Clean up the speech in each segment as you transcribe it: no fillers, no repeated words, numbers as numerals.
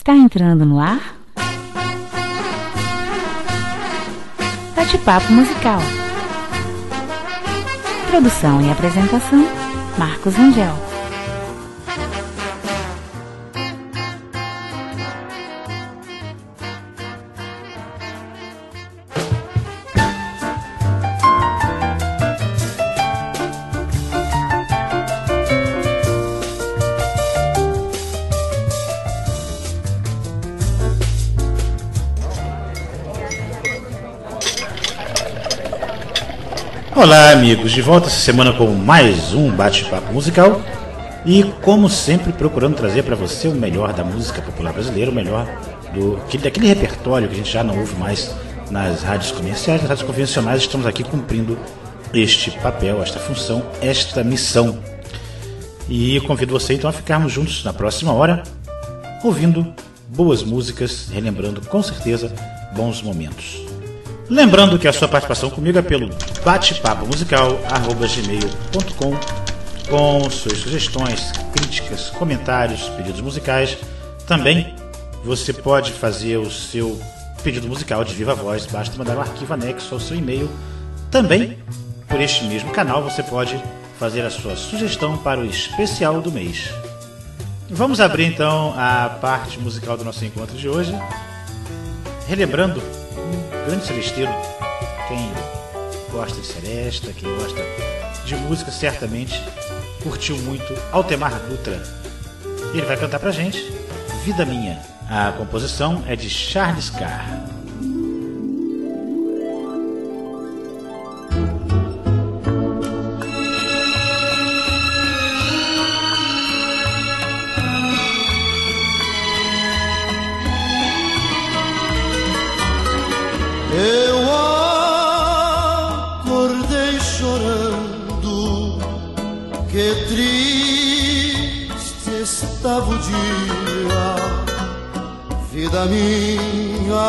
Está entrando no ar Bate-Papo Musical. Produção e apresentação, Marcos Angel. Olá amigos, de volta essa semana com mais um Bate-Papo Musical e como sempre procurando trazer para você o melhor da música popular brasileira, o melhor daquele repertório que a gente já não ouve mais nas rádios comerciais, nas rádios convencionais. Estamos aqui cumprindo este papel, esta função, esta missão. E eu convido você então a ficarmos juntos na próxima hora, ouvindo boas músicas, relembrando com certeza bons momentos. Lembrando que a sua participação comigo é pelo batepapomusical@gmail.com, com suas sugestões, críticas, comentários, pedidos musicais. Também você pode fazer o seu pedido musical de viva voz, basta mandar um arquivo anexo ao seu e-mail. Também, por este mesmo canal, você pode fazer a sua sugestão para o especial do mês. Vamos abrir então a parte musical do nosso encontro de hoje, relembrando grande celesteiro. Quem gosta de seresta, quem gosta de música, certamente curtiu muito Altemar Dutra. Ele vai cantar pra gente Vida Minha. A composição é de Charles Carr. Eu acordei chorando, que triste estava o dia, vida minha.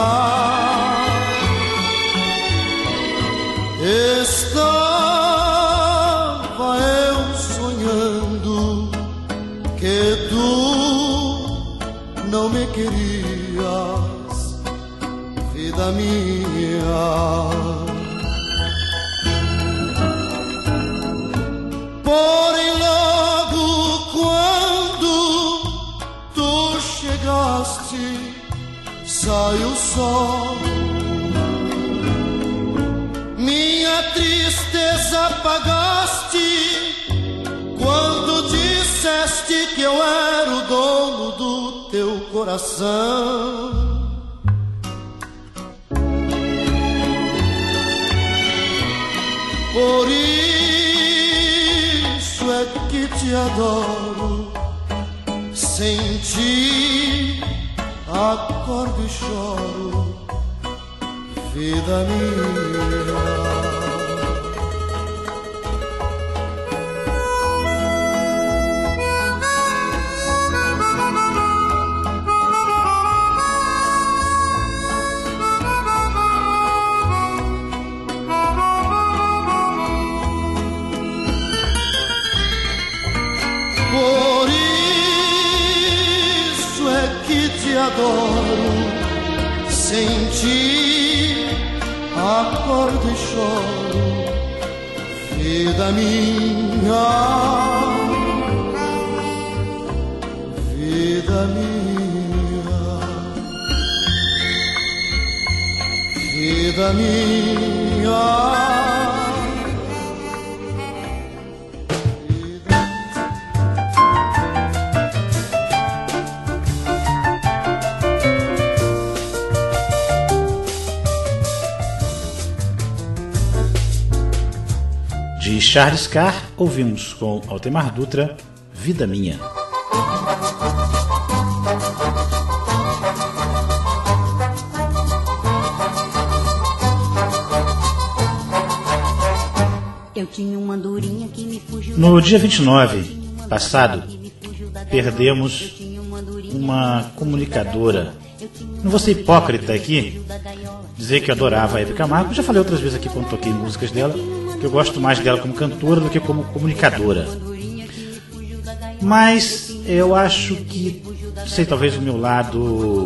Estava eu sonhando que tu não me querias, vida minha. Porém logo quando tu chegaste, saiu o sol, minha tristeza apagaste quando disseste que eu era o dono do teu coração. Por isso é que te adoro, sem ti acordo e choro, vida minha. Por isso é que te adoro, sem ti acordo e choro, vida minha, vida minha, vida minha. De Charles Carr, ouvimos com Altemar Dutra, Vida Minha. No dia 29 passado, perdemos uma comunicadora. Não vou ser hipócrita aqui, dizer que eu adorava a Hebe Camargo. Já falei outras vezes aqui quando toquei músicas dela, que eu gosto mais dela como cantora do que como comunicadora. Mas eu acho que, não sei, talvez o meu lado,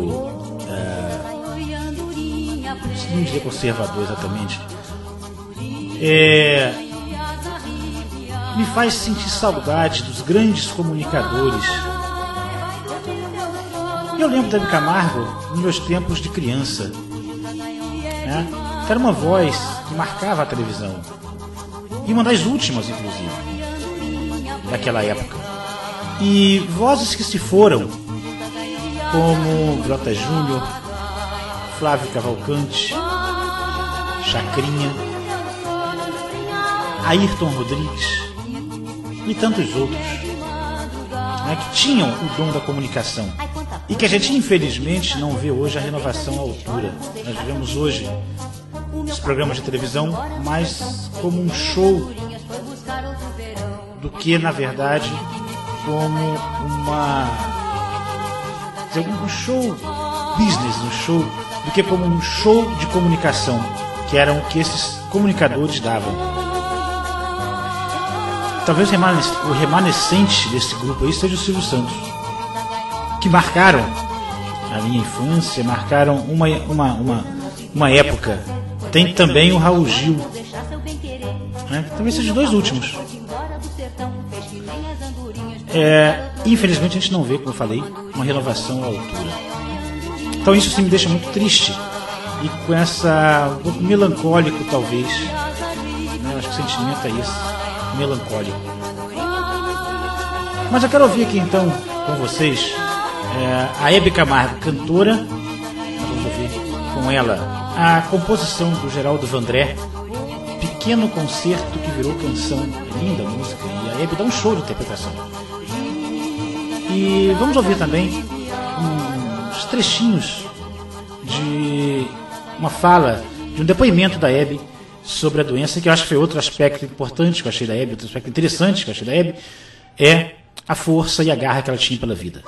não diria conservador exatamente, me faz sentir saudade dos grandes comunicadores. Eu lembro da Hebe Camargo nos meus tempos de criança, né? Era uma voz que marcava a televisão, e uma das últimas, inclusive, daquela época. E vozes que se foram, como Jota Júnior, Flávio Cavalcante, Chacrinha, Ayrton Rodrigues e tantos outros, né, que tinham o dom da comunicação e que a gente infelizmente não vê hoje a renovação à altura. Nós vemos hoje os programas de televisão mais como um show do que, na verdade, como um show business, do que como um show de comunicação, que eram o que esses comunicadores davam. Talvez o remanescente desse grupo aí seja o Silvio Santos, que marcaram a minha infância, marcaram uma época. Tem também o Raul Gil, né? Talvez seja os dois últimos. Infelizmente a gente não vê, como eu falei, uma renovação à altura. Então isso sim me deixa muito triste e com um pouco melancólico, talvez, né? Acho que o sentimento é esse, melancólico. Mas eu quero ouvir aqui então com vocês a Hebe Camargo, cantora. Nós vamos ouvir com ela a composição do Geraldo Vandré, Pequeno Concerto que Virou Canção. Linda música, e a Hebe dá um show de interpretação. E vamos ouvir também uns trechinhos de uma fala, de um depoimento da Hebe sobre a doença, que eu acho que foi outro aspecto importante que eu achei da Hebe, outro aspecto interessante que eu achei da Hebe, é a força e a garra que ela tinha pela vida.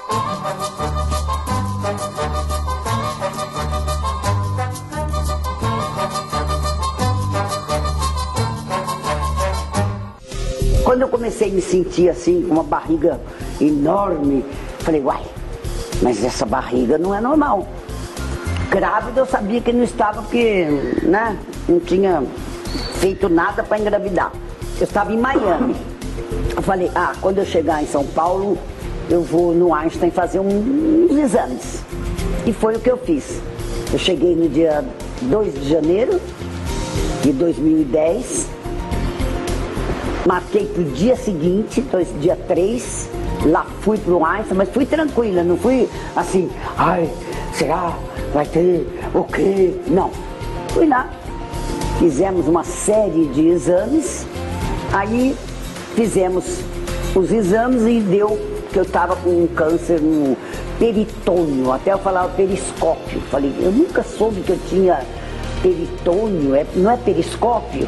Quando eu comecei a me sentir assim, com uma barriga enorme, falei, uai, mas essa barriga não é normal. Grávida eu sabia que não estava, porque, né, não tinha feito nada para engravidar. Eu estava em Miami. Eu falei, quando eu chegar em São Paulo, eu vou no Einstein fazer uns exames. E foi o que eu fiz. Eu cheguei no dia 2 de janeiro de 2010, marquei pro dia seguinte, dia 3, lá fui pro Einstein, mas fui tranquila, não fui assim, ai, será? Vai ter o quê? Não. Fui lá, fizemos uma série de exames, aí fizemos os exames e deu que eu estava com um câncer no peritônio, até eu falava periscópio. Falei, eu nunca soube que eu tinha peritônio, não é periscópio?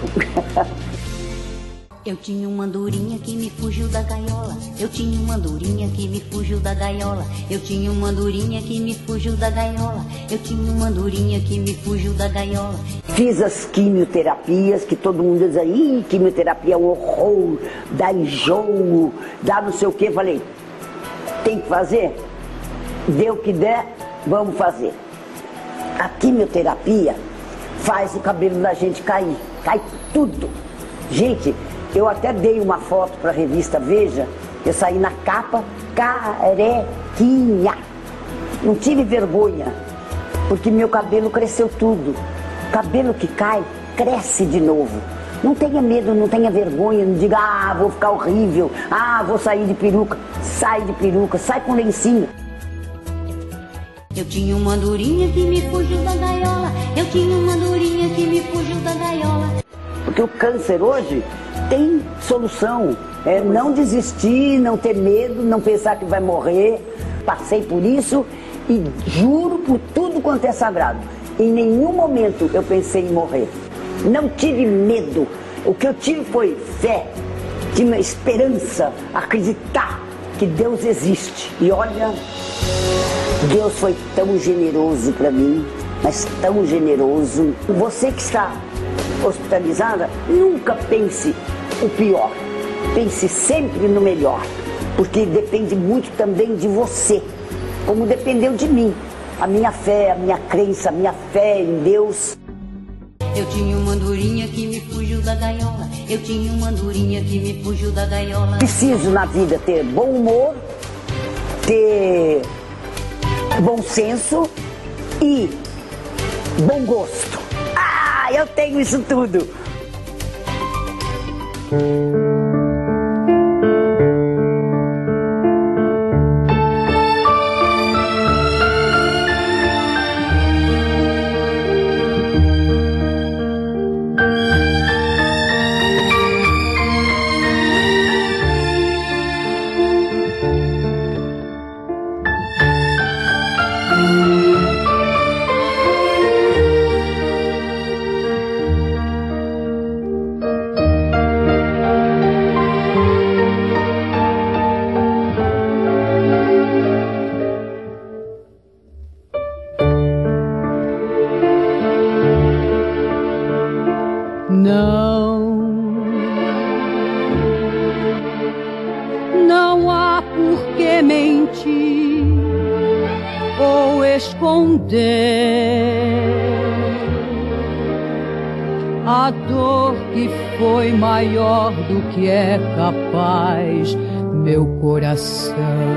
Eu tinha uma andorinha que me fugiu da gaiola. Eu tinha uma andorinha que me fugiu da gaiola. Eu tinha uma andorinha que me fugiu da gaiola. Eu tinha uma andorinha que me fugiu da gaiola. Fiz as quimioterapias, que todo mundo diz aí, quimioterapia é um horror, dá enjoo, dá não sei o que. Falei, tem que fazer? Dê o que der, vamos fazer. A quimioterapia faz o cabelo da gente cair, cai tudo. Gente, eu até dei uma foto para a revista Veja, eu saí na capa carequinha. Não tive vergonha, porque meu cabelo cresceu tudo. Cabelo que cai, cresce de novo. Não tenha medo, não tenha vergonha, não diga, vou ficar horrível, vou sair de peruca. Sai de peruca, sai com lencinho. Eu tinha uma andorinha que me fugiu da gaiola. Eu tinha uma andorinha que me fugiu da gaiola. Porque o câncer hoje tem solução. É não desistir, não ter medo, não pensar que vai morrer. Passei por isso e juro por tudo quanto é sagrado. Em nenhum momento eu pensei em morrer. Não tive medo. O que eu tive foi fé, tive uma esperança, acreditar que Deus existe. E olha, Deus foi tão generoso para mim, mas tão generoso. Você que está hospitalizada, nunca pense o pior. Pense sempre no melhor. porque depende muito também de você, como dependeu de mim. A minha fé, a minha crença, a minha fé em Deus. Eu tinha uma andorinha que me fugiu da gaiola. Eu tinha uma andorinha que me fugiu da gaiola. Preciso na vida ter bom humor, ter bom senso e bom gosto. Ah, eu tenho isso tudo. Não há por que mentir ou esconder a dor que foi maior do que é capaz meu coração.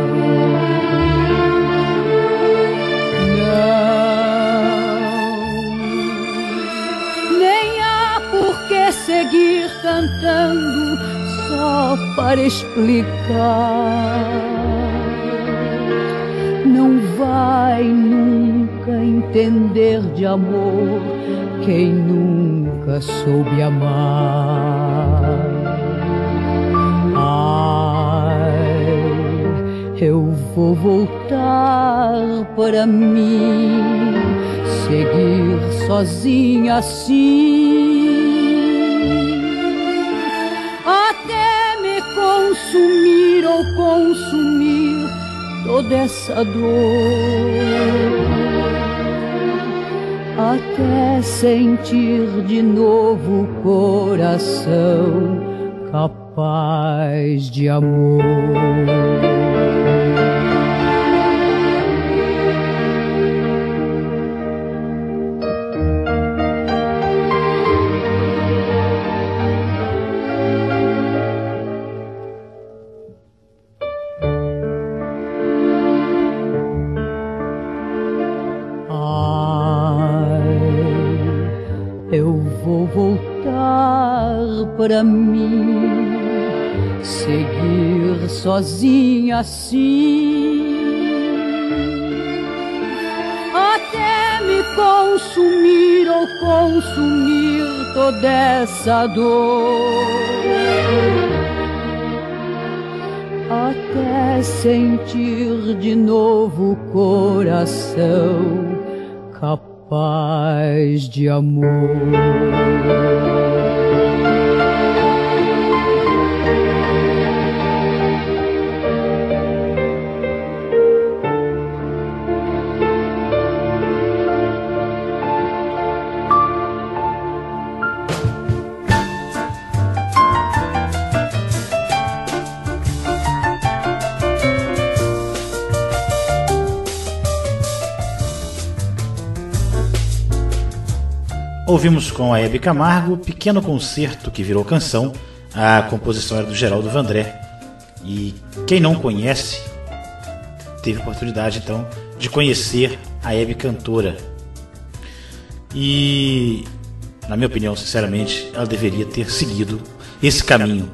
Seguir cantando só para explicar. Não vai nunca entender de amor quem nunca soube amar. Ai, eu vou voltar para mim, seguir sozinha assim, consumir ou consumir toda essa dor, até sentir de novo o coração capaz de amor. Eu vou voltar para mim, seguir sozinha assim, até me consumir ou consumir toda essa dor, até sentir de novo o coração capaz de amor. Ouvimos com a Hebe Camargo Pequeno Concerto, que virou canção. A composição era do Geraldo Vandré. E quem não conhece, teve a oportunidade então de conhecer a Hebe cantora. E, na minha opinião, sinceramente, ela deveria ter seguido esse caminho.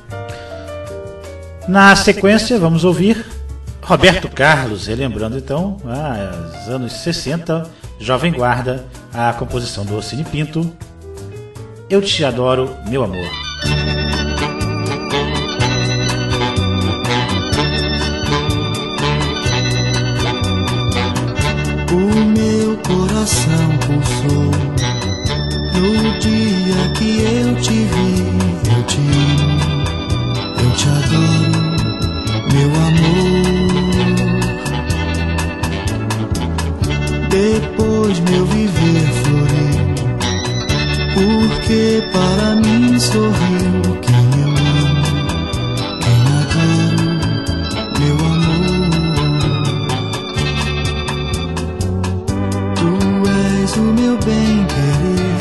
Na sequência, vamos ouvir Roberto Carlos, relembrando então os anos 60, Jovem Guarda, a composição do Ocine Pinto, Eu Te Adoro, Meu Amor. O meu coração pulsou no dia que eu te vi. Eu te amo, eu te adoro, meu amor. Depois meu viver floreu, porque para mim sorriu quem eu amo, quem adoro, és o meu bem-querer,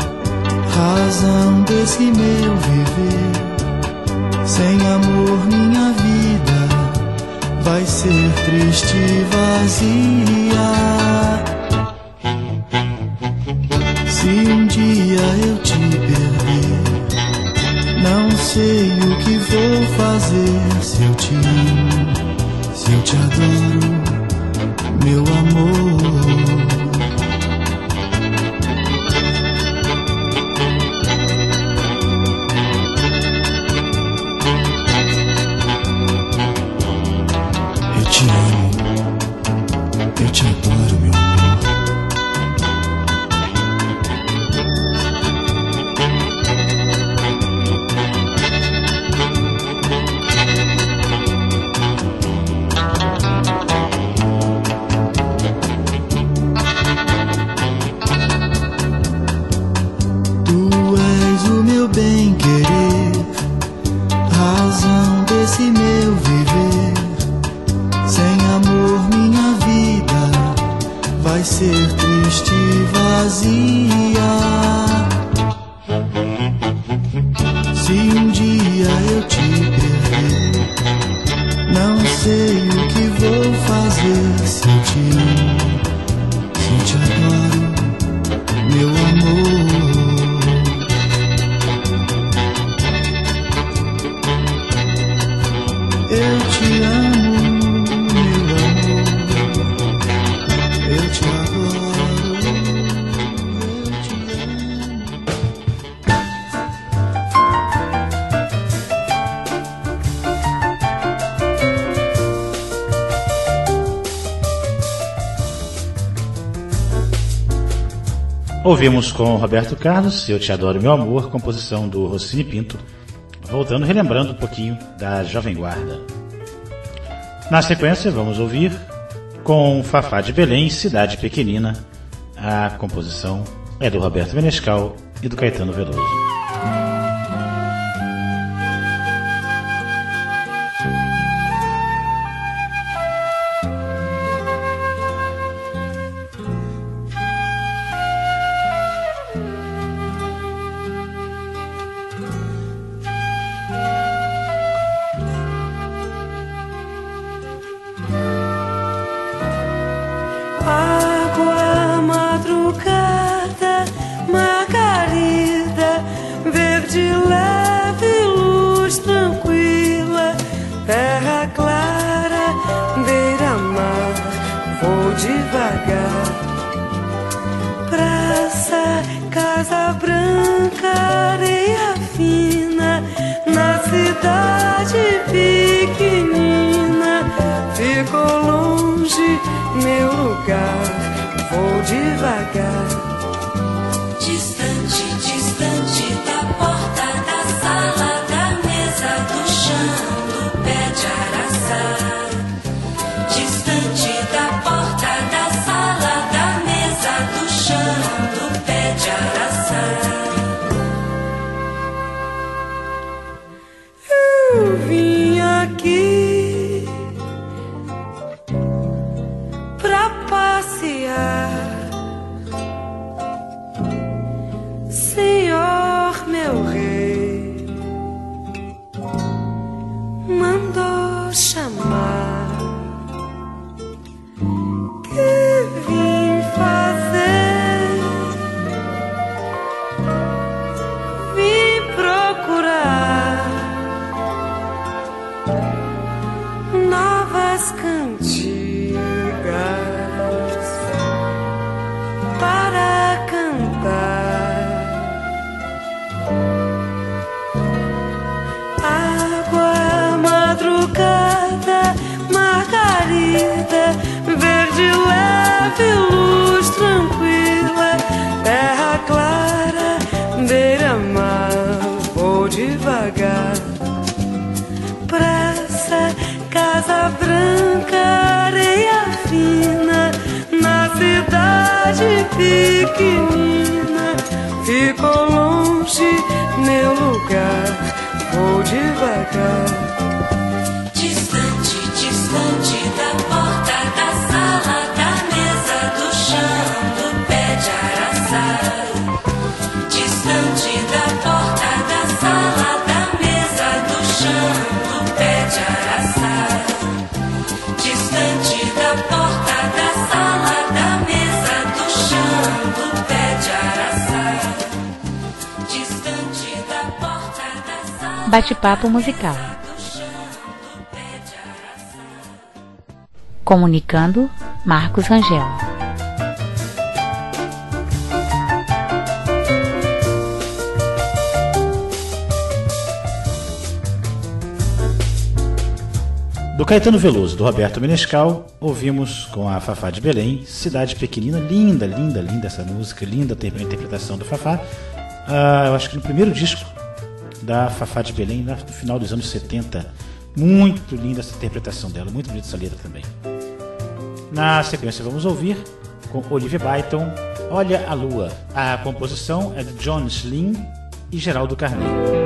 razão desse meu viver. Sem amor minha vida vai ser triste e vazia. Se um dia eu te perder, não sei o que vou fazer. Se eu te amo, se eu te adoro, meu amor. Eu te amo, eu te adoro, meu amor. Bem-querer, razão desse meu viver. Sem amor minha vida vai ser triste e vazia. Se um dia eu te perder, não sei o que vou fazer. Se eu te amo, se eu te adoro, meu amor. Eu te amo, meu amor. Eu te adoro. Eu te amo. Ouvimos com Roberto Carlos, Eu Te Adoro, Meu Amor, composição do Rossini Pinto, voltando, relembrando um pouquinho da Jovem Guarda. Na sequência, vamos ouvir com Fafá de Belém, Cidade Pequenina. A composição é do Roberto Menescal e do Caetano Veloso. Água, madrugada, margarida, verde, leve, luz tranquila, terra clara, beira-mar, vou devagar. Praça, casa branca, areia fina, na cidade pequenina, ficou longe meu lugar, vou devagar. Distante, distante da porta, da sala, da mesa, do chão, do pé de araçá. Distante da porta, da sala, da mesa, do chão, do pé de araçá. Eu vim aqui pra passear, Senhor meu rei mandou chamar. Que vim fazer? Vim procurar novas cantigas para cantar. Água, madrugada, margarida, verde, leve, luz tranquila, terra clara, beira-mar, vou devagar. Praça, casa branca, areia fina, na cidade pequenina, ficou longe meu lugar, vou devagar. Distante, distante da porta, da sala, da mesa, do chão, do pé de araçá. Bate-papo musical. Comunicando, Marcos Rangel. Do Caetano Veloso, do Roberto Menescal, ouvimos com a Fafá de Belém, Cidade Pequenina. Linda, linda, linda essa música, linda a interpretação do Fafá. Eu acho que no primeiro disco da Fafá de Belém, no final dos anos 70. Muito linda essa interpretação dela, muito bonita essa letra também. Na sequência vamos ouvir com Olivia Byton, Olha a Lua. A composição é de John Sling e Geraldo Carneiro.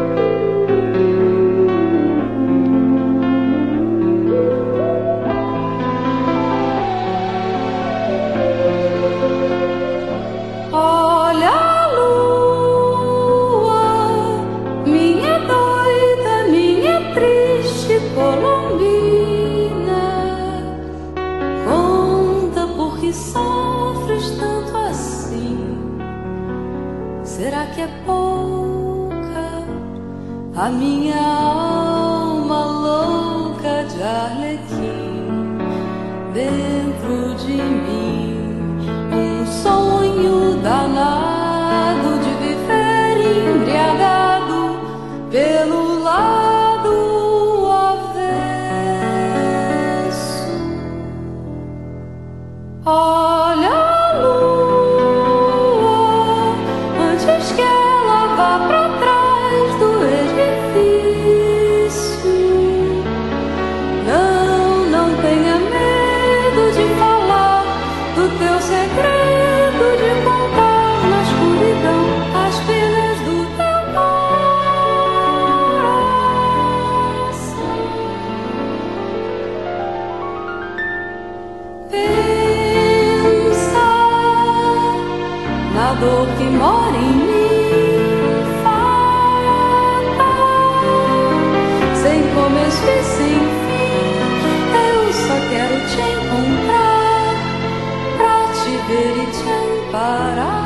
Será que é pouca a minha alma louca de Arlequim dentro de mim? Um sonho danado de viver embriagado pelo lado avesso. Olha a lua antes que ela vá pra trás do edifício. Não tenha medo de falar do teu segredo, de contar na escuridão as penas do teu coração. Pensa na dor que mora em mim, sem começo e sem fim. Eu só quero te encontrar pra te ver e te amparar.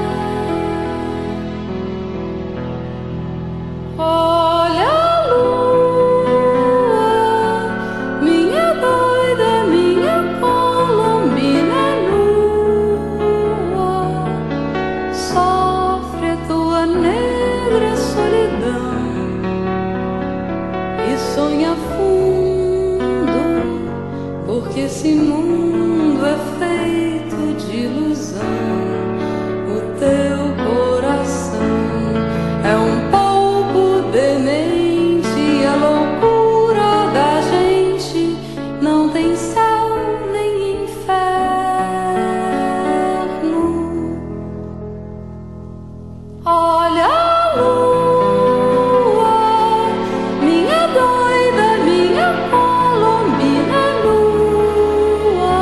Olha a lua, minha doida, minha colombina nua. Sofre a tua negra solidão e sonha fundo, porque esse mundo é feito de ilusão. O teu coração é um pouco demente e a loucura da gente não tem céu nem inferno. Olha a lua, minha doida, minha colombina nua.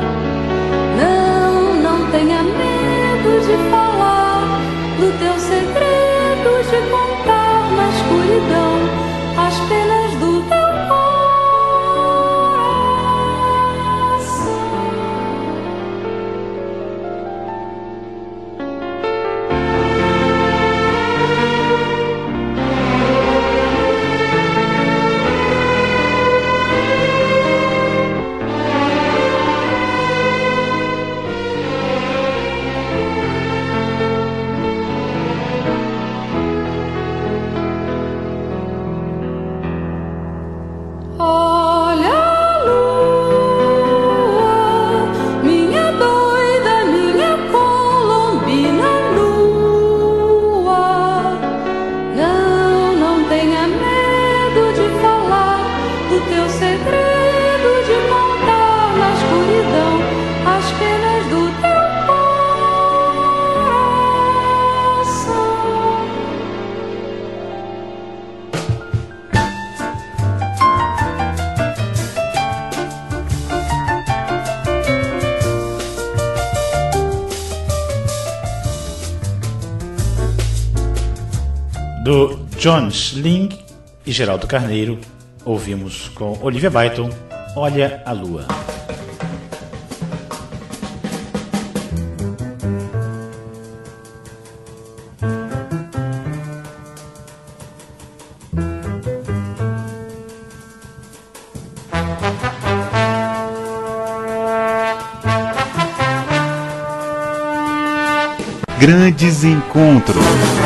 Não tenha medo de falar do teu segredo, de contar na escuridão as penas do teu coração. Olha a lua, minha doida, minha colombina nua. Não tenha medo de falar do teu segredo, de contar na escuridão as penas do teu coração. Do John Sling e Geraldo Carneiro, ouvimos com Olivia Byton, Olha a Lua. Grandes Encontros.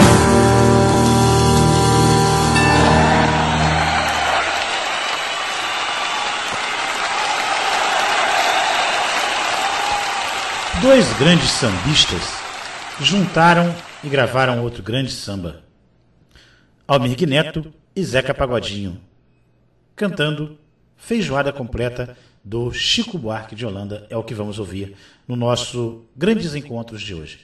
Dois grandes sambistas juntaram e gravaram outro grande samba. Almir Neto e Zeca Pagodinho, cantando Feijoada Completa do Chico Buarque de Holanda, é o que vamos ouvir no nosso Grandes Encontros de hoje.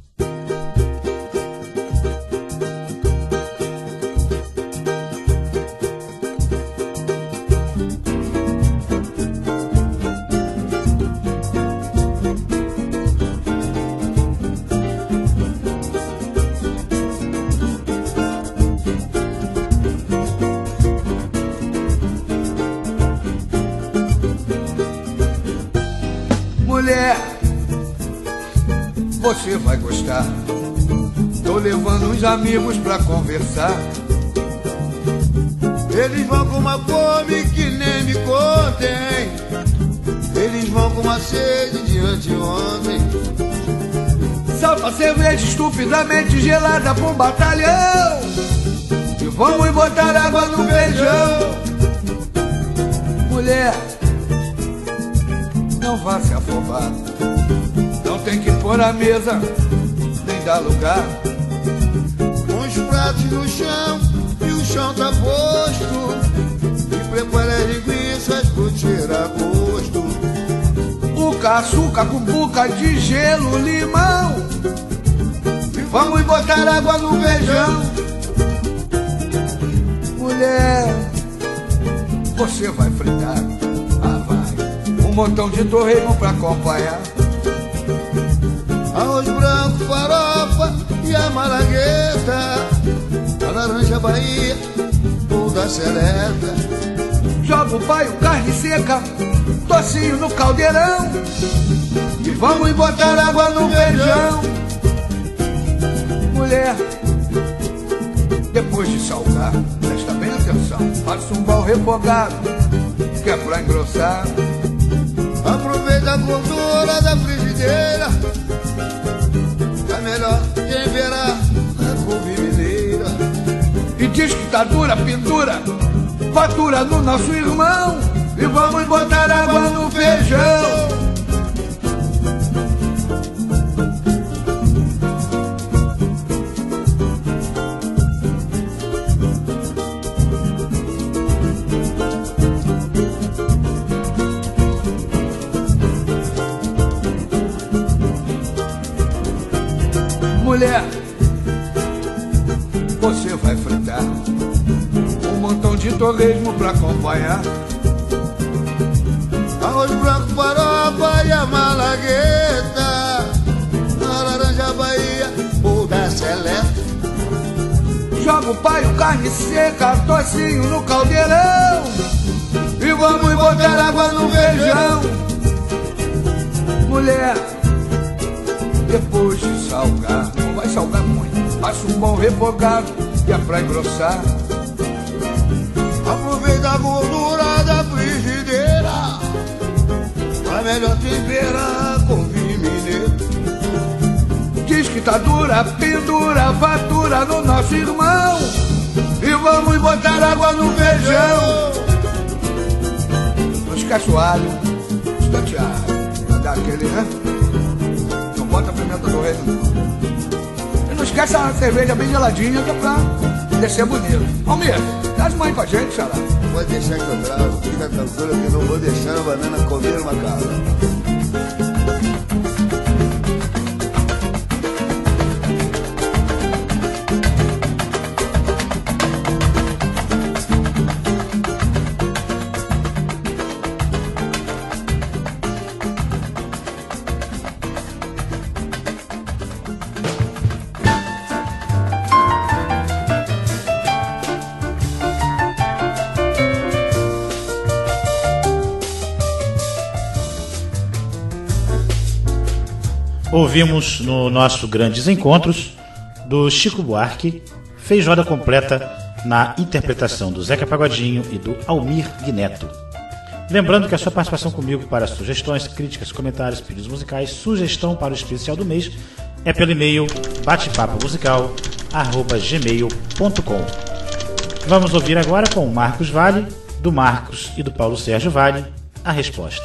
Você vai gostar. Tô levando uns amigos pra conversar. Eles vão com uma fome que nem me contem. Eles vão com uma sede de anteontem. Salva cerveja estupidamente gelada pra um batalhão. E vamos botar água no feijão. Mulher, não vá se afobar. Não tem que pôr a mesa, nem dar lugar. Uns pratos no chão e o chão tá posto. E prepara as linguiças pro tirar gosto. Buca, açúcar com buca de gelo, limão. E vamos botar água no feijão. Mulher, você vai fritar. Ah, vai. Um montão de torresmo pra acompanhar. Arroz branco, farofa e a malagueta. A laranja Bahia ou da seleta. Joga o paio, carne seca, tocinho no caldeirão. E vamos botar água no feijão. Mulher, depois de salgar, presta bem atenção. Faça um bal refogado, que é pra engrossar. Aproveita a gordura da frigideira. Melhor temperar a couve mineira. E diz que tá dura, pendura, fatura no nosso irmão. E vamos botar água no feijão. Mulher, você vai fritar um montão de torresmo pra acompanhar. Arroz branco, farofa e a malagueta. A laranja Bahia ou da seleta. Joga o paio, carne seca, tocinho no caldeirão. E vamos botar água no feijão. Mulher, depois de salgar, não vai salgar muito, faça um bom refogado, que é pra engrossar. Aproveita a gordura da frigideira, pra melhor temperar com vinho mineiro. Diz que tá dura, pendura, fatura no nosso irmão. E vamos botar água no feijão. Não esquece o alho, escanteado, dá aquele, né? Bota a pimenta do reino. E não esquece a cerveja bem geladinha, que é pra descer bonito. Almir, traz mãe com a gente, xará. Pode deixar que eu trago. Fica tranquilo que não vou deixar a banana comer uma casa. Ouvimos no nosso Grandes Encontros do Chico Buarque, Feijoada Completa, na interpretação do Zeca Pagodinho e do Almir Neto. Lembrando que a sua participação comigo para sugestões, críticas, comentários, pedidos musicais, sugestão para o especial do mês é pelo e-mail batepapomusical@gmail.com. Vamos ouvir agora com o Marcos Valle, do Marcos e do Paulo Sérgio Valle, a resposta.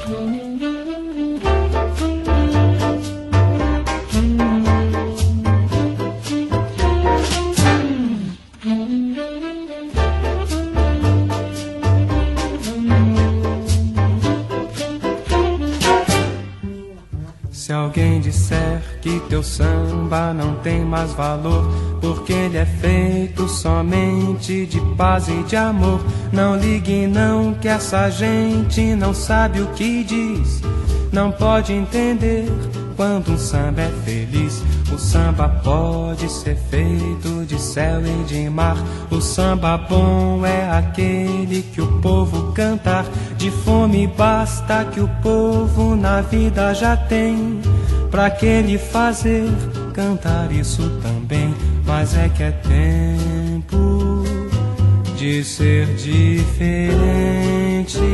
Se alguém disser que teu samba não tem mais valor, porque ele é feito somente de paz e de amor, não ligue não, que essa gente não sabe o que diz, não pode entender quando um samba é feliz. O samba pode ser feito de céu e de mar, o samba bom é aquele que o povo cantar. De fome basta que o povo na vida já tem, pra que ele fazer cantar isso também. Mas é que é tempo de ser diferente,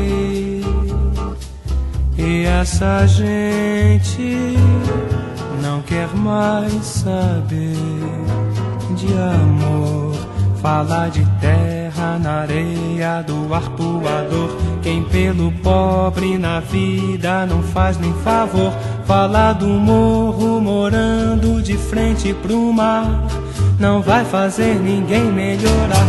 e essa gente não quer mais saber de amor. Fala de terra na areia do arpoador, quem pelo pobre na vida não faz nem favor. Fala do morro morando de frente pro mar, não vai fazer ninguém melhorar.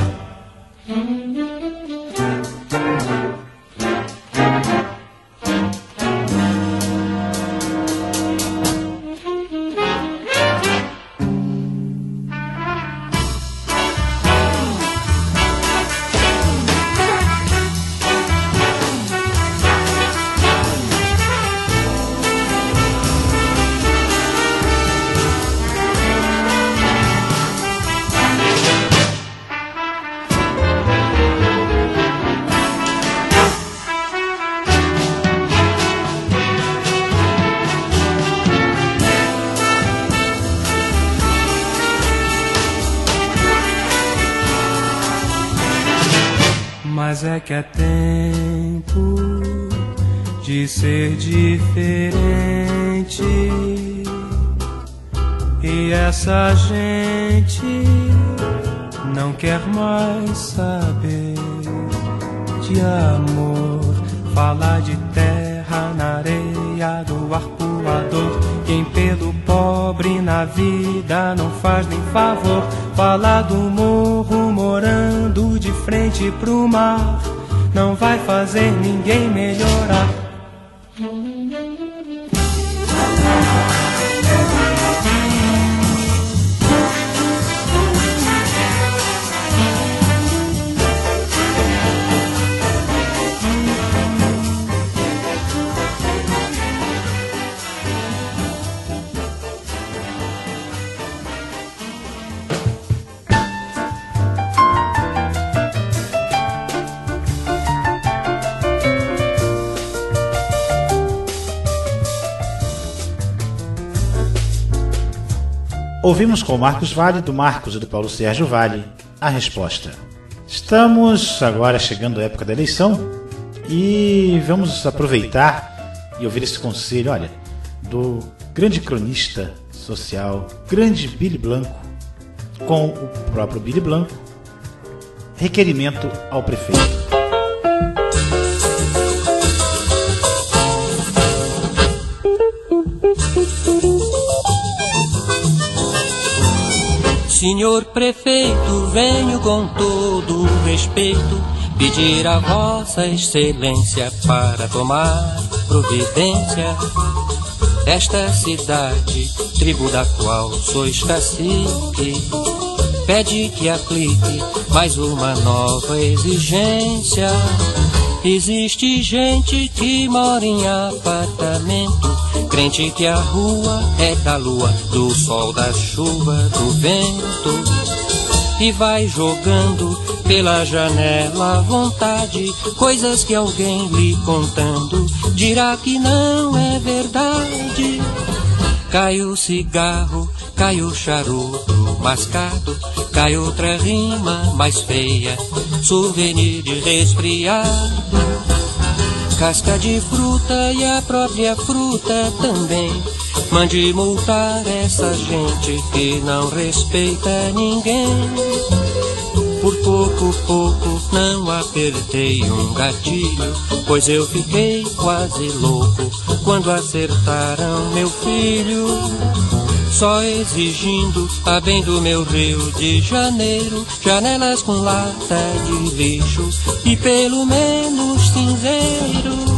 Mas é que é tempo de ser diferente, e essa gente não quer mais saber de amor. Fala de terra na areia do arpoador, quem pelo pobre na vida não faz nem favor. Fala do morro morando de frente pro mar, não vai fazer ninguém melhorar. Ouvimos com o Marcos Valle, do Marcos e do Paulo Sérgio Valle, a resposta. Estamos agora chegando à época da eleição e vamos aproveitar e ouvir esse conselho, olha, do grande cronista social, grande Billy Blanco, com o próprio Billy Blanco, requerimento ao prefeito. Senhor prefeito, venho com todo respeito pedir a vossa excelência para tomar providência desta cidade, tribo da qual sois cacique. Pede que aplique mais uma nova exigência. Existe gente que mora em apartamento, crente que a rua é da lua, do sol, da chuva, do vento, e vai jogando pela janela à vontade coisas que alguém lhe contando dirá que não é verdade. Cai o cigarro, cai o charuto mascado, cai outra rima mais feia, souvenir de resfriado, casca de fruta e a própria fruta também, mande multar essa gente que não respeita ninguém. Por pouco não apertei um gatilho, pois eu fiquei quase louco quando acertaram meu filho. Só exigindo a bem do meu Rio de Janeiro, janelas com lata de lixo e pelo menos cinzeiro.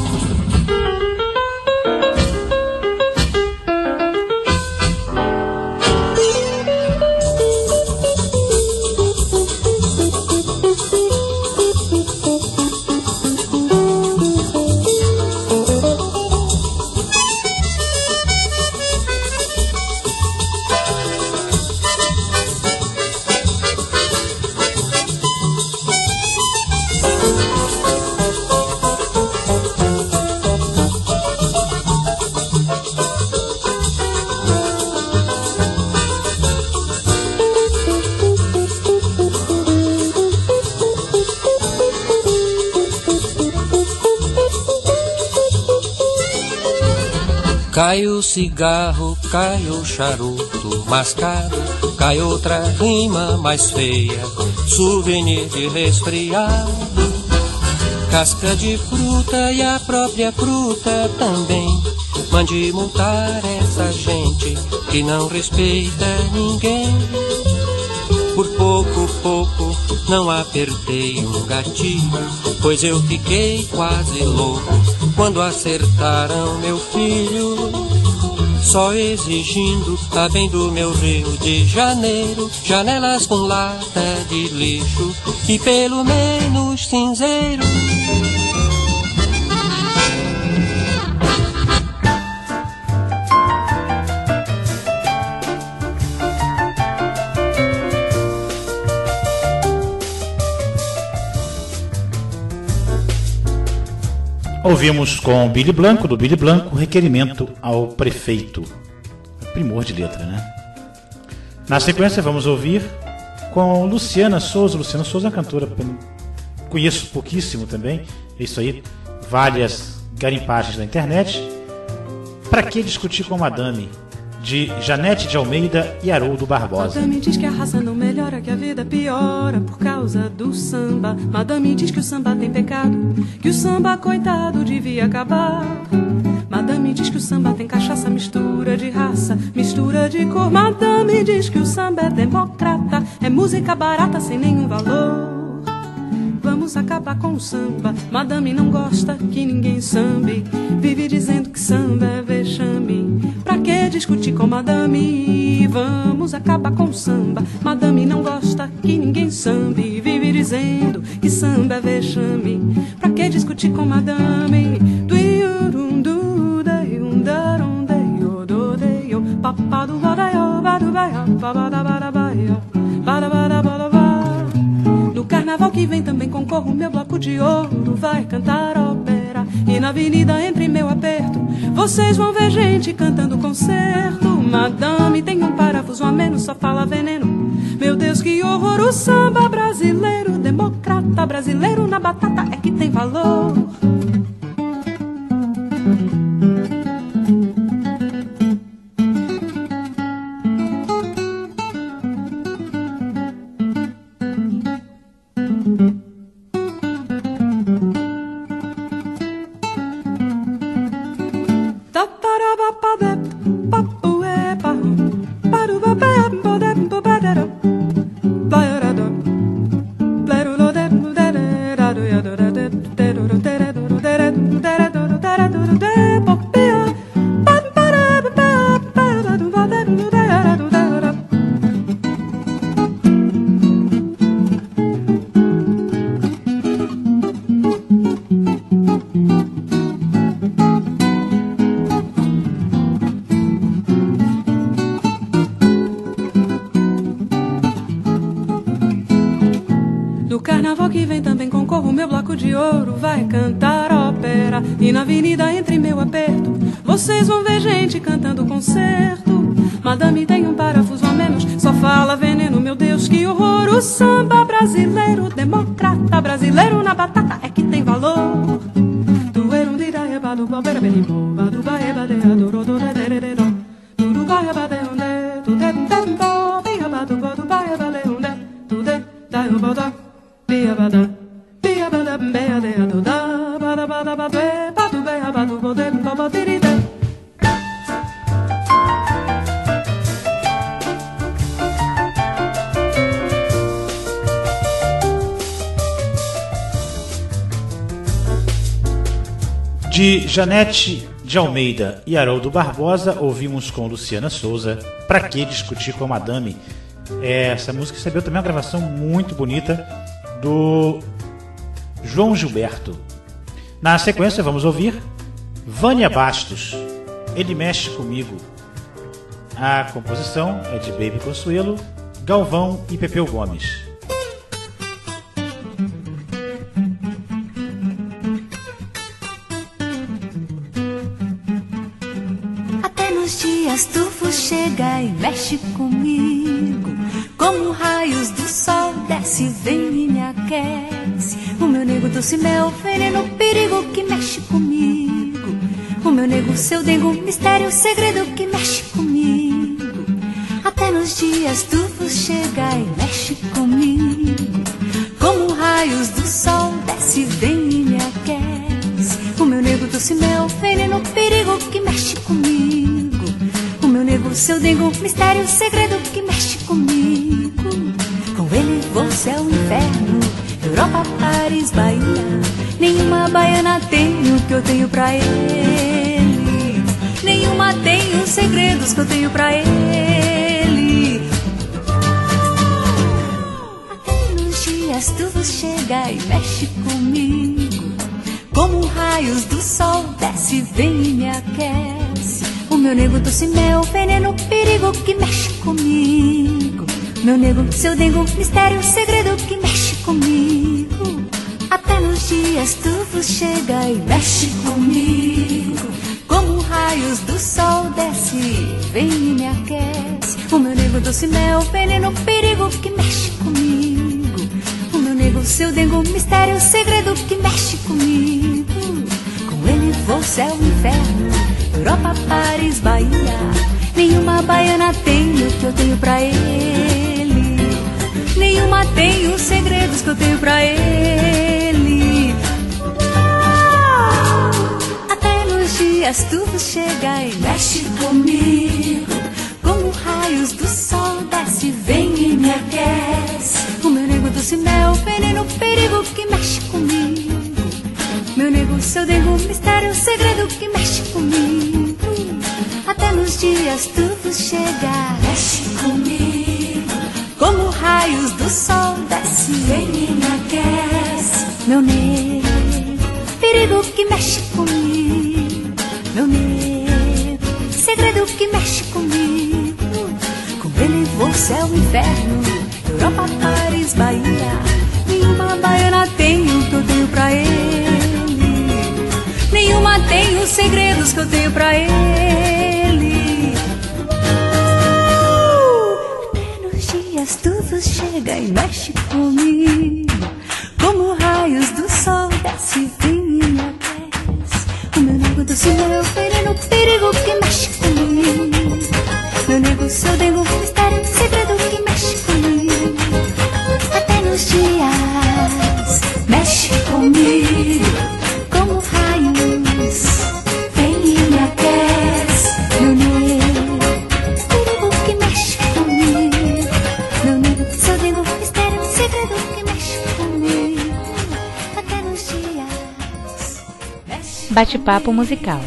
Cai o cigarro, cai o charuto mascado, cai outra rima mais feia, souvenir de resfriado. Casca de fruta e a própria fruta também, mande multar essa gente que não respeita ninguém. Por pouco não apertei um gatilho, pois eu fiquei quase louco quando acertaram meu filho. Só exigindo a bem do meu Rio de Janeiro, janelas com lata de lixo e pelo menos cinzeiro. Ouvimos com Billy Blanco, do Billy Blanco, Requerimento ao Prefeito. Primor de letra, né? Na sequência vamos ouvir com Luciana Souza. Luciana Souza é uma cantora, conheço pouquíssimo também. Isso aí, várias garimpagens na internet. Pra que discutir com Madame? De Janete de Almeida e Haroldo Barbosa. Madame diz que a raça não melhora, que a vida piora por causa do samba. Madame diz que o samba tem pecado, que o samba, coitado, devia acabar. Madame diz que o samba tem cachaça, mistura de raça, mistura de cor. Madame diz que o samba é democrata, é música barata sem nenhum valor. Vamos acabar com o samba. Madame não gosta que ninguém sambe, vive dizendo que samba é vexame. Pra que discutir com Madame? Vamos acabar com o samba. Madame não gosta que ninguém sambe, vive dizendo que samba é vexame. Pra que discutir com Madame? No carnaval que vem também concorro, meu bloco de ouro vai cantar ópera. E na avenida entre meu aperto, vocês vão ver gente cantando concerto. Madame tem um parafuso a menos, só fala veneno. Meu Deus, que horror, o samba brasileiro, democrata brasileiro na batata é que tem valor. E na avenida entre meu aperto, vocês vão ver gente cantando concerto. Madame tem um parafuso a menos, só fala veneno. Meu Deus, que horror, o samba brasileiro, democrata brasileiro na batata é que tem valor. De Janete de Almeida e Haroldo Barbosa, ouvimos com Luciana Souza, Pra Que Discutir com a Madame. Essa música recebeu também uma gravação muito bonita do João Gilberto. Na sequência vamos ouvir Vânia Bastos, Ele Mexe Comigo. A composição é de Baby Consuelo, Galvão e Pepeu Gomes. Nos dias tufo chega e mexe comigo, como raios do sol desce, vem e me aquece. O meu nego doce mel, veneno, perigo que mexe comigo. O meu nego, seu dengo, mistério, segredo que mexe comigo. Até nos dias tufo chega e mexe comigo, como raios do sol desce, vem e me aquece. O meu nego doce mel, veneno, perigo que mexe comigo. O meu nego, seu dengo, mistério, segredo que mexe comigo. Com ele vou céu, inferno, Europa, Paris, Bahia. Nenhuma baiana tem o que eu tenho pra ele. Nenhuma tem os segredos que eu tenho pra ele. Até nos dias tudo chega e mexe comigo, como raios do sol desce, vem e me aquece. O meu nego doce mel, veneno, perigo que mexe comigo. Meu nego, seu dengo, mistério, segredo que mexe comigo. Até nos dias tudo chega e mexe comigo, como raios do sol desce, vem e me aquece. O meu nego doce mel, veneno, perigo que mexe comigo. O meu nego, seu dengo, mistério, segredo que mexe comigo. Com ele vou céu, inferno, Europa, Paris, Bahia. Nenhuma baiana tem o que eu tenho pra ele. Nenhuma tem os segredos que eu tenho pra ele. Até nos dias tudo chega e mexe comigo, como raios do sol desce, vem e me aquece. O meu nego doce mel, veneno, perigo que mexe comigo. Meu nego, seu dengo, mistério, segredo que mexe comigo. Até nos dias tudo chega, mexe comigo, como raios do sol desce, vem e me aquece. Meu nego, perigo que mexe comigo. Meu nego, segredo que mexe comigo. Com ele vou céu, inferno, Europa, Paris, Bahia. Nenhuma baiana tem o que eu tenho pra ele. Nenhuma tem os segredos que eu tenho pra ele. Até nos dias tudo chega e mexe comigo, como raios do sol desce, vem e me aquece. O meu nego doce mel, veneno, perigo que mexe comigo. Meu nego, seu dengo, mistério, segredo que mexe comigo. Até nos dias mexe comigo, como raios, vem e me aquece. Meu nego, perigo que mexe comigo. Meu nego, seu dengo, mistério, segredo que mexe comigo. Até nos dias mexe. Bate-papo musical.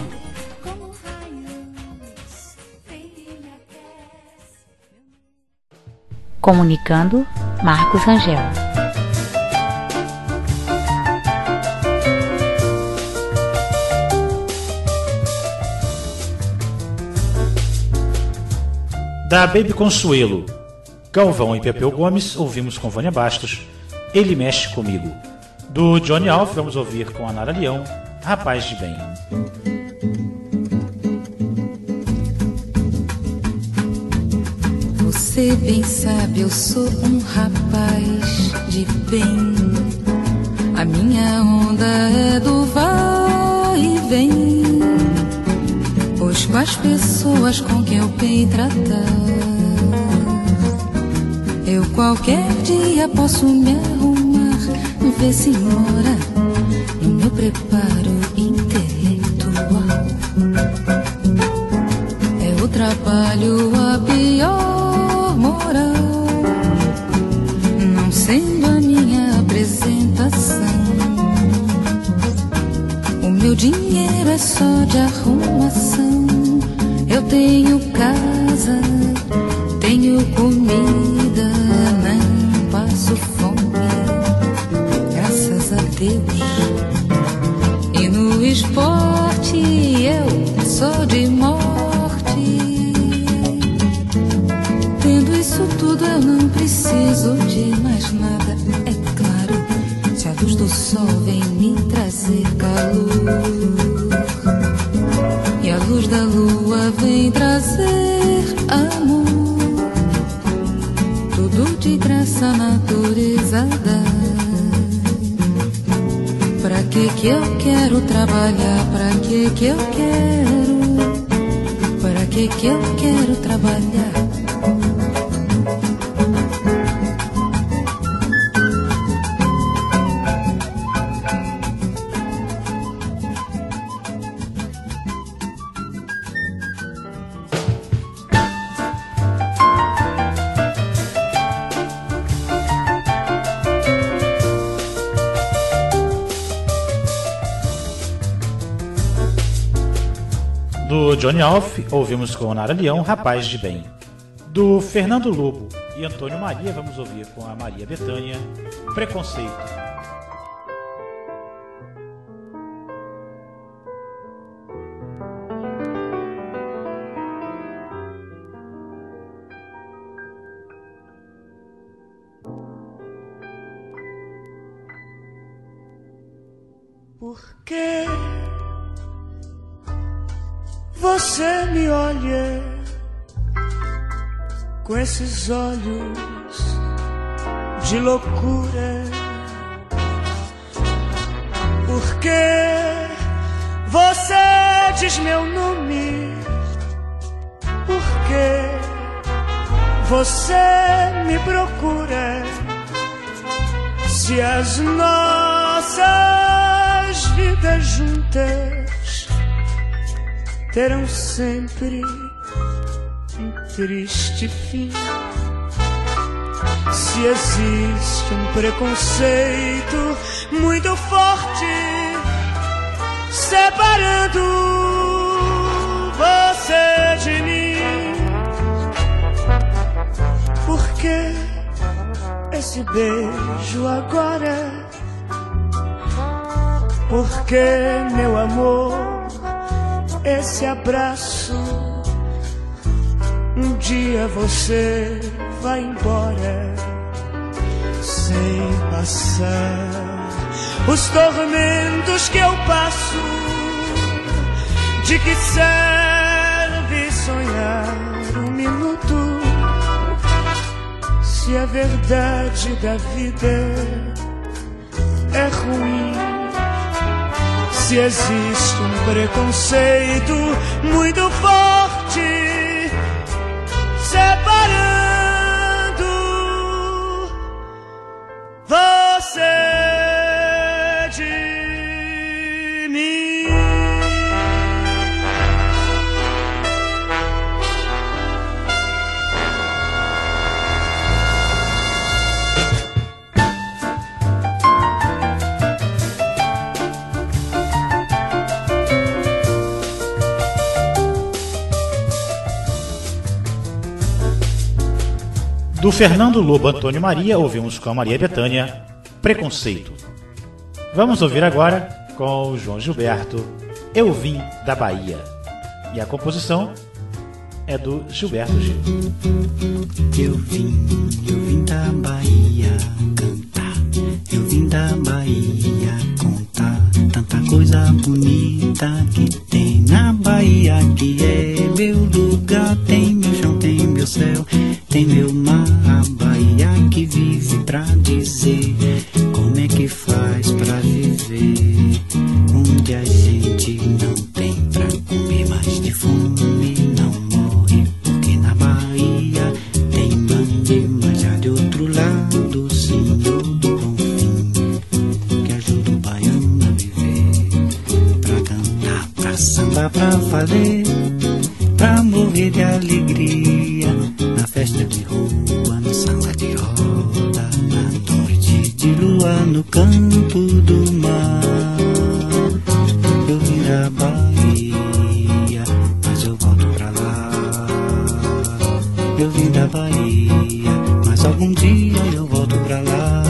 Comunicando, Marcos Rangel. Da Baby Consuelo, Galvão e Pepeu Gomes, ouvimos com Vânia Bastos, Ele Mexe Comigo. Do Johnny Alf, vamos ouvir com a Nara Leão, Rapaz de Bem. Você bem sabe, eu sou um rapaz de bem. A minha onda é do vai e vem, pois com as pessoas com quem eu bem tratar, eu qualquer dia posso me arrumar, ver senhora, no meu preparo intelectual. É o trabalho a pior moral, não sendo a minha apresentação. O meu dinheiro é só de arrumação. Eu tenho casa, tenho comida, não passo fome, graças a Deus. E no esporte eu sou de morte. Tendo isso tudo eu não preciso de mais nada, é claro, se a luz do sol vem me trazer calor e a luz da lua vem trazer amor. Tudo de graça a natureza dá. Pra que eu quero trabalhar? Pra que eu quero? Pra que eu quero trabalhar? Do Johnny Alf, ouvimos com Nara Leão, Rapaz de Bem. Do Fernando Lobo e Antônio Maria, vamos ouvir com a Maria Bethânia, Preconceito. Por que você me olha com esses olhos de loucura? Por que você diz meu nome? Por que você me procura? Se as nossas vidas juntas terão sempre um triste fim. Se existe um preconceito muito forte separando você de mim, por que esse beijo agora? Por que, meu amor, esse abraço? Um dia você vai embora sem passar os tormentos que eu passo. De que serve sonhar um minuto se a verdade da vida é ruim? Se existe um preconceito muito forte separando você de mim. Do Fernando Lobo, Antônio Maria, ouvimos com a Maria Bethânia, Preconceito. Vamos ouvir agora com o João Gilberto, Eu Vim da Bahia. E a composição é do Gilberto Gil. Eu vim da Bahia cantar, eu vim da Bahia contar tanta coisa bonita que tem na Bahia, que é meu lugar. Tem meu chão, tem meu céu, tem meu mar, a Bahia que vive pra dizer como é que faz pra viver, onde a gente não tem pra comer, mas de fome não morre, porque na Bahia tem mande, mas já de outro lado o Senhor do Bom Fim, que ajuda o baiano a viver, pra cantar, pra sambar, pra valer, pra morrer de alegria, na festa de rua, na sala de roda, na noite de lua, no canto do mar. Eu vim Eu vim da Bahia, mas algum dia eu volto pra lá.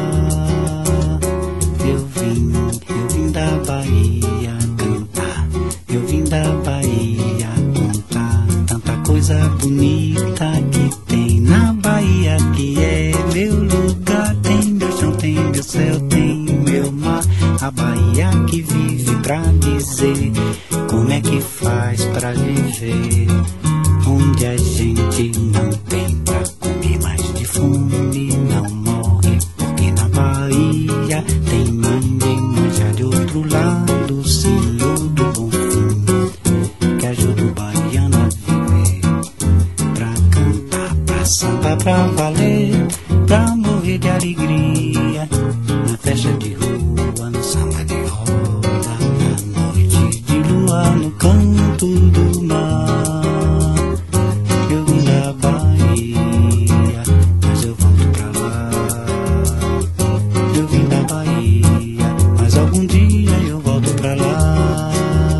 Eu vim da Bahia cantar. Eu vim da Bahia contar tanta coisa bonita que tem na Bahia, que é meu lugar. Tem meu chão, tem meu céu, tem meu mar. A Bahia que vive pra dizer como é que faz pra viver. Onde a gente não tem pra comer, mas de fome não morre. Porque na Bahia tem mãe já de outro lado, o Senhor do Bom Fim, que ajuda o baiano a viver. Pra cantar, pra sambar, pra valer, pra morrer de alegria. Na festa de rua, no samba de roda, na noite de lua, no canto do mar. Eu vim da Bahia, mas eu volto pra lá. Eu vim da Bahia, mas algum dia eu volto pra lá.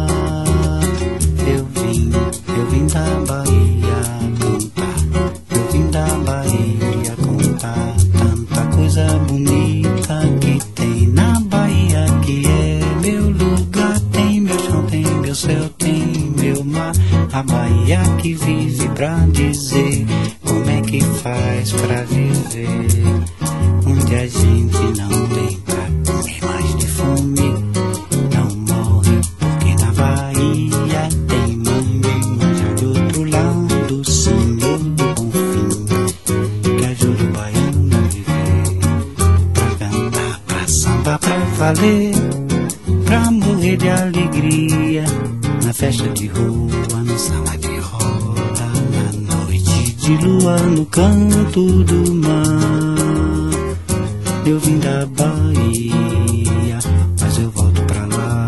Eu vim da Bahia cantar. Eu vim da Bahia contar tanta coisa bonita que tem na Bahia, que é meu lugar. Tem meu chão, tem meu céu, tem meu mar. A Bahia que vive pra dizer como é que faz pra viver. Onde a gente não tem pra comer, mais de fome não morre. Porque na Bahia tem mãe já de outro lado, o Senhor do Bom Fim, que ajuda o baiano a viver. Pra cantar, pra sambar, pra valer, pra morrer de alegria. Na festa de rua, no samba de roda, na noite de lua, no canto do mar. Eu vim da Bahia, mas eu volto pra lá.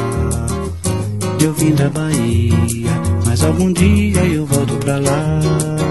Eu vim da Bahia, mas algum dia eu volto pra lá.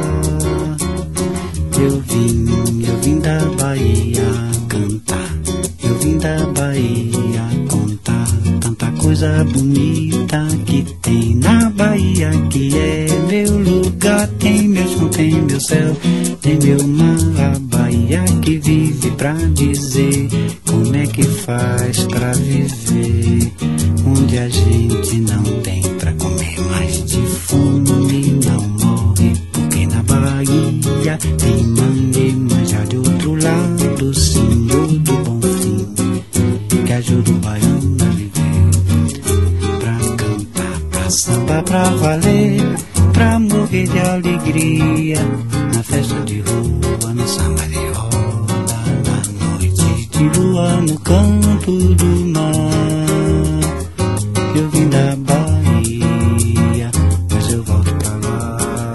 Eu vim da Bahia cantar. Eu vim da Bahia contar tanta coisa bonita que tem na Bahia, que é meu lugar. Tem meu chão, tem meu céu, tem meu mar. A Bahia que vive pra dizer como é que faz pra viver. Onde a gente não tem pra comer, mas de fome não morre. Porque na Bahia tem mãe já de outro lado, o Senhor do Bom Fim, que ajuda o baiano a viver. Pra cantar, pra sambar, pra valer, pra morrer de alegria. Na festa de rua, no samba de roda, na noite de lua, no canto do mar. Eu vim da Bahia, mas eu volto pra lá.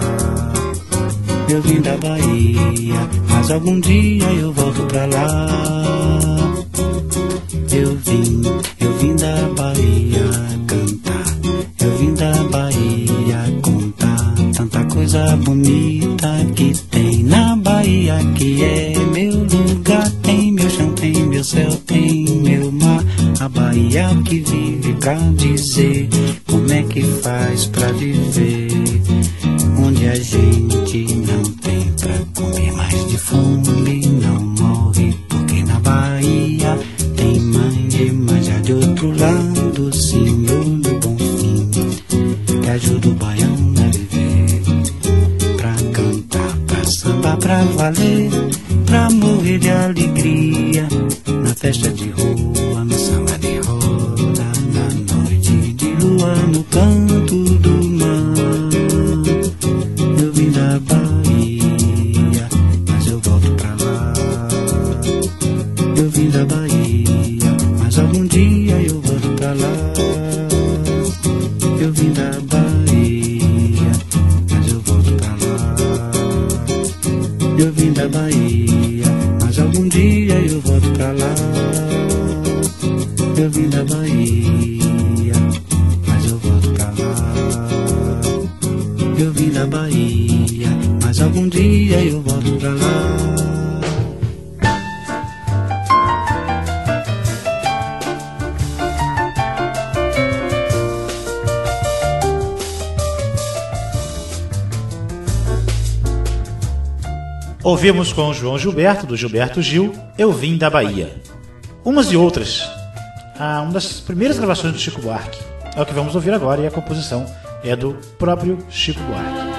Eu vim da Bahia, mas algum dia eu volto pra lá. Eu vim da Bahia cantar. Eu vim da Bahia contar tanta coisa bonita que tem na Bahia, que é meu lugar. Tem meu chão, tem meu céu, tem meu mar. A Bahia que vive pra dizer como é que faz pra viver. Onde a gente não tem pra comer, mas de fome não morre. Porque na Bahia tem mãe já de outro lado, o Senhor do Bom Fim, que ajuda o baiano a viver. Pra cantar, pra sambar, pra valer, pra morrer de alegria. Na festa de rua, no samba de roda, na noite de lua, no canto do mar. Eu vim da Bahia, mas eu volto pra lá. Eu vim da Bahia, mas algum dia eu volto pra lá. Eu vim da Bahia, mas eu volto pra lá. Eu vim da Bahia, mas algum dia eu volto pra lá. Eu vim da Bahia, mas eu volto pra lá. Eu vim da Bahia, mas algum dia eu volto pra lá. Ouvimos com João Gilberto, do Gilberto Gil, Eu Vim da Bahia. Umas e outras. Uma das primeiras gravações do Chico Buarque. É o que vamos ouvir agora e a composição é do próprio Chico Buarque.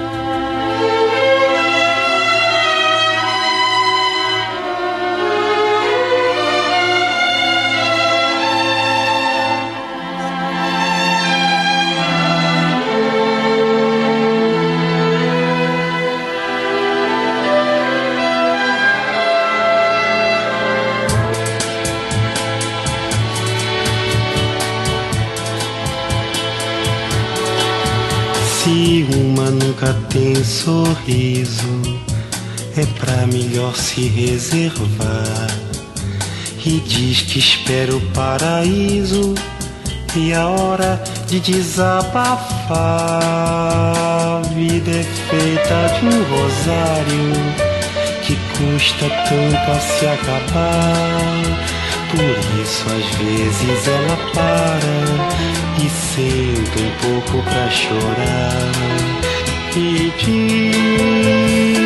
Se uma nunca tem sorriso, é pra melhor se reservar. E diz que espera o paraíso e a hora de desabafar. A vida é feita de um rosário que custa tanto a se acabar. Por isso às vezes ela para e senta um pouco pra chorar e diz: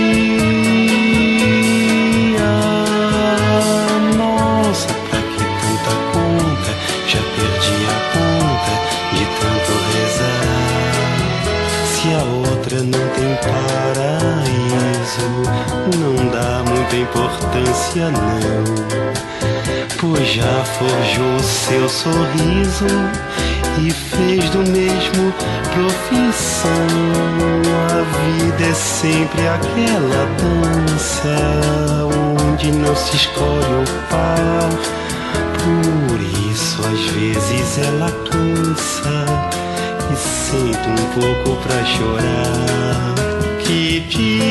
nossa, pra que tanta conta? Já perdi a conta de tanto rezar. Se a outra não tem paraíso, não dá muita importância não, pois já forjou seu sorriso e fez do mesmo profissão. A vida é sempre aquela dança onde não se escolhe o par. Por isso às vezes ela cansa e senta um pouco pra chorar. Que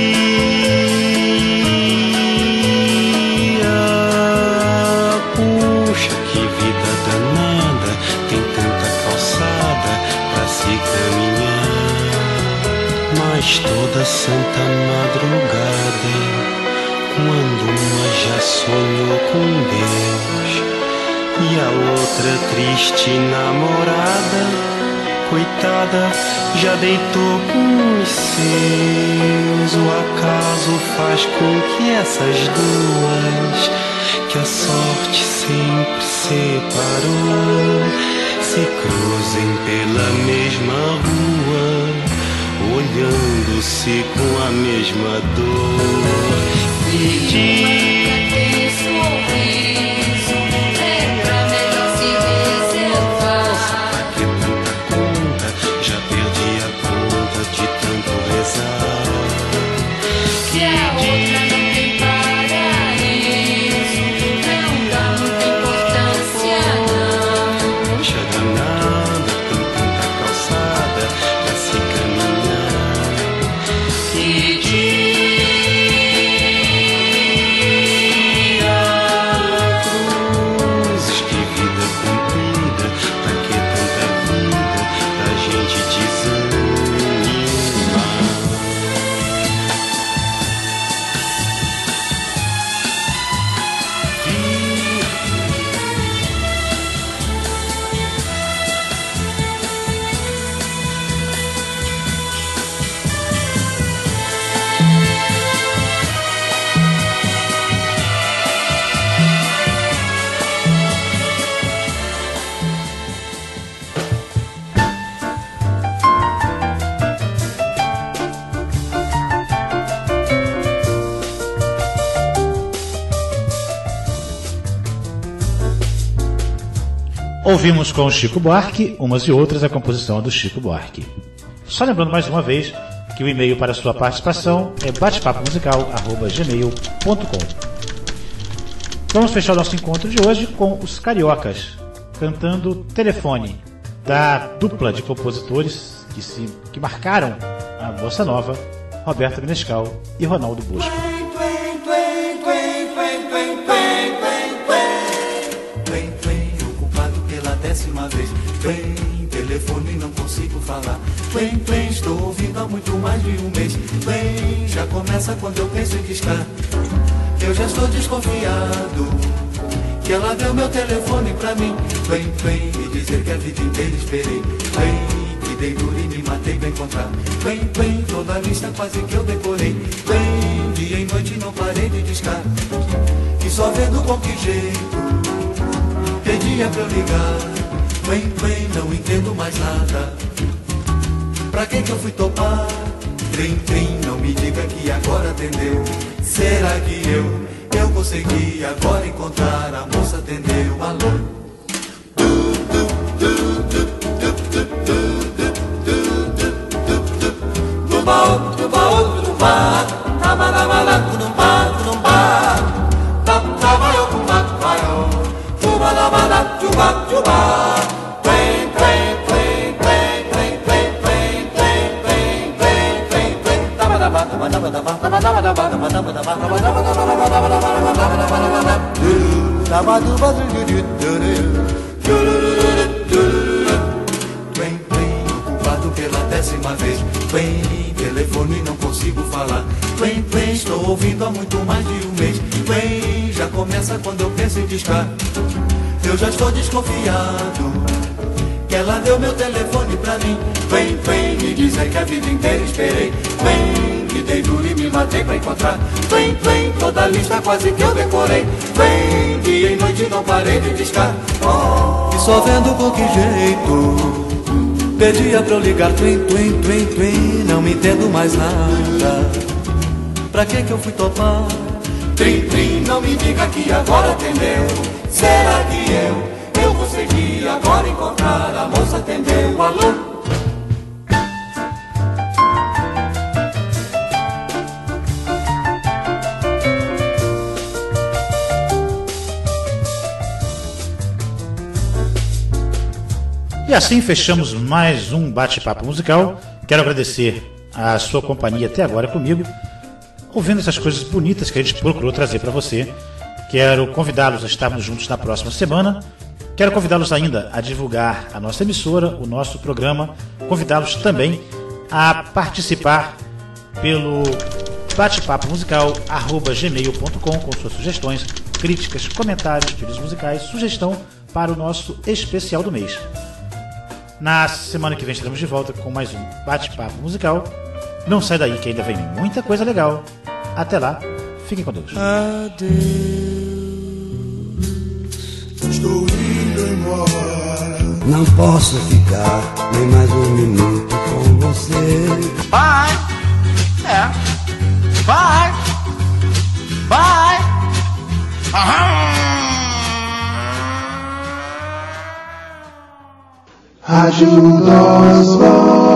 puxa, que vida danada, tem tanta calçada pra se caminhar. Mas toda santa madrugada, quando uma já sonhou com Deus e a outra triste namorada, coitada, já deitou com os seus. O acaso faz com que essas duas, que a sorte sempre separou, se cruzem pela mesma rua, olhando-se com a mesma dor. E diz: Ouvimos com Chico Buarque, Umas e Outras, a composição do Chico Buarque. Só lembrando mais uma vez que o e-mail para sua participação é batepapomusical@gmail.com. Vamos fechar o nosso encontro de hoje com os Cariocas, cantando Telefone, da dupla de compositores que marcaram a bossa nova, Roberto Menescal e Ronaldo Bosco. Vez. Vem, telefone, não consigo falar. Vem, vem, estou ouvindo há muito mais de um mês. Vem, já começa quando eu penso em discar. Eu já estou desconfiado que ela deu meu telefone pra mim. Vem, vem, me dizer que a vida inteira esperei. Vem, que dei duro e me matei pra encontrar. Vem, vem, toda a lista quase que eu decorei. Vem, dia e noite não parei de discar, e só vendo com que jeito pedia pra eu ligar. Vem, vem, não entendo mais nada. Pra que eu fui topar? Trim, trim, não me diga que agora atendeu. Será que eu consegui agora encontrar? A moça atendeu, alô. Ocupado pela 10ª vez. Vem, telefone não consigo falar. Vem, vem, estou ouvindo há muito mais de um mês. Vem, já começa quando eu penso em discar. Eu já estou desconfiado que ela deu meu telefone pra mim. Vem, vem, me dizer que a vida inteira esperei. Vem, que dei duro e me matei pra encontrar. Vem, vem, toda a lista quase que eu decorei. Vem, dia e noite não parei de discar. Oh, e só vendo com que jeito pedia pra eu ligar. Twin, twin, twin, twin, não me entendo mais nada. Pra que eu fui topar? Trim, trim, não me diga que agora atendeu. Será que eu consegui agora encontrar? A moça atendeu, alô? E assim fechamos mais um bate-papo musical. Quero agradecer a sua companhia até agora comigo, ouvindo essas coisas bonitas que a gente procurou trazer para você. Quero convidá-los a estarmos juntos na próxima semana. Quero convidá-los ainda a divulgar a nossa emissora, o nosso programa. Convidá-los também a participar pelo bate-papo musical@gmail.com com suas sugestões, críticas, comentários, pedidos musicais, sugestão para o nosso especial do mês. Na semana que vem estaremos de volta com mais um bate-papo musical. Não sai daí que ainda vem muita coisa legal. Até lá, fiquem com Deus. Adeus, estou indo embora. Não posso ficar nem mais um minuto com você. Bye. Bye. Bye. Ajuda-os,